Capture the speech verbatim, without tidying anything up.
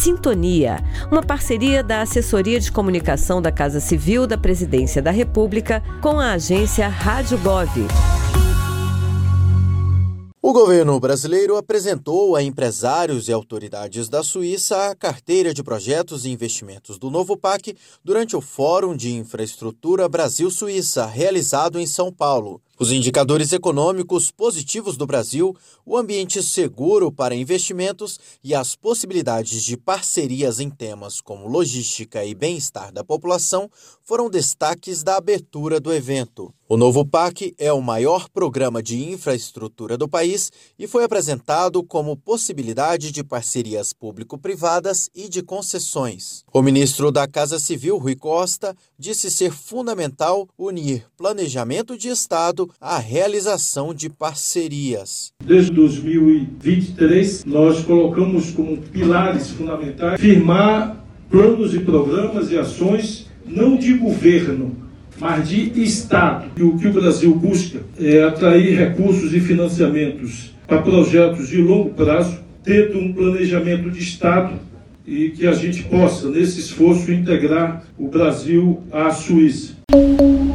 Sintonia, uma parceria da Assessoria de Comunicação da Casa Civil da Presidência da República com a agência Rádio Gov. O governo brasileiro apresentou a empresários e autoridades da Suíça a carteira de projetos e investimentos do novo P A C durante o Fórum de Infraestrutura Brasil-Suíça, realizado em São Paulo. Os indicadores econômicos positivos do Brasil, o ambiente seguro para investimentos e as possibilidades de parcerias em temas como logística e bem-estar da população foram destaques da abertura do evento. O novo P A C é o maior programa de infraestrutura do país e foi apresentado como possibilidade de parcerias público-privadas e de concessões. O ministro da Casa Civil, Rui Costa, disse ser fundamental unir planejamento de Estado à realização de parcerias. Desde dois mil e vinte e três, nós colocamos como pilares fundamentais firmar planos e programas e ações não de governo, mas de Estado. E o que o Brasil busca é atrair recursos e financiamentos para projetos de longo prazo, tendo um planejamento de Estado e que a gente possa, nesse esforço, integrar o Brasil à Suíça.